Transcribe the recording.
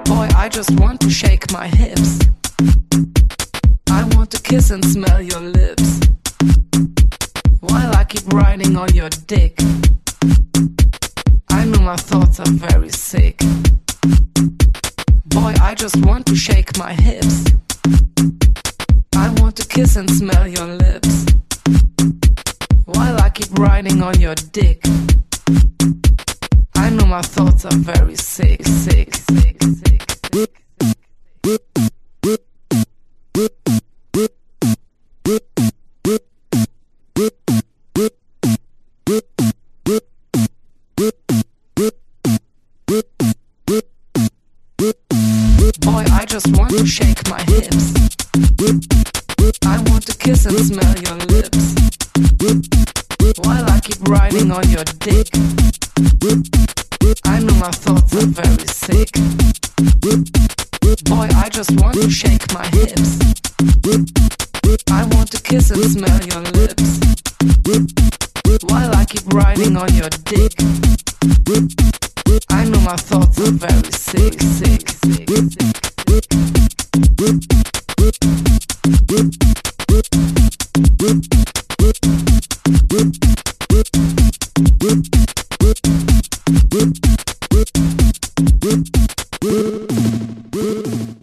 Boy, I just want to shake my hips. I want to kiss and smell your lips while I keep riding on your dick. I know my thoughts are very sick. Boy, I just want to shake my hips. I want to kiss and smell your lips while I keep riding on your dick. I know my thoughts are very sick, sick, sick, sick, sick. Boy, I just want to shake my hips. I want to kiss and smell your lips while I keep riding on your dick. I know my thoughts are very sick. Boy, I just want to shake my hips. I want to kiss and smell your lips while I keep riding on your dick. I know my thoughts are very sick, sick, sick, sick.